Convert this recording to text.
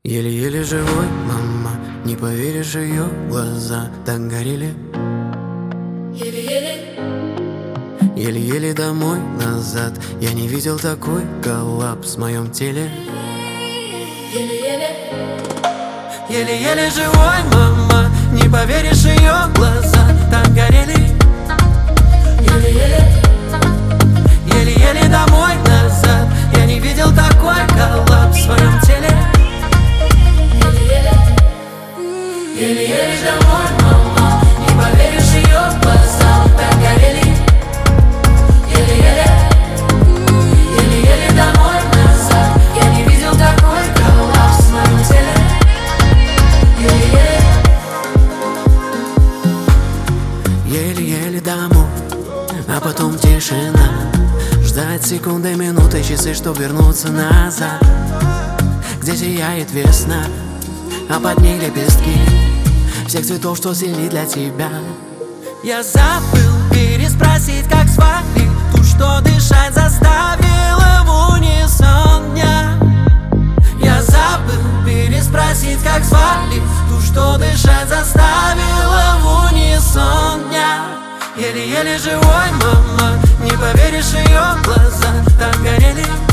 Еле-еле живой, мама, не поверишь, ее глаза так горели. Еле-еле, Еле-еле домой, назад, я не видел такой коллапс в моем теле. еле-еле, Еле-еле живой, мама, не поверишь, ее глаза так горели. еле-еле, Еле-еле домой, назад, я не видел такой коллапс в своем теле. еле-еле, еле-еле домой, мама, не поверишь, ее глаза так горели. Еле-еле, еле-еле домой, назад, я не видел такой коллапс в моем теле. Еле-еле, Еле-еле домой, а потом тишина. Ждать секунды, минуты, часы, чтоб вернуться назад, где сияет весна, а под ней лепестки всех цветов, что сильны для тебя. Я забыл переспросить, как звали ту, что дышать заставила в унисон дня. Я забыл переспросить, как звали ту, что дышать заставила в унисон дня. Еле-еле живой, мама, не поверишь, ее глаза так горели.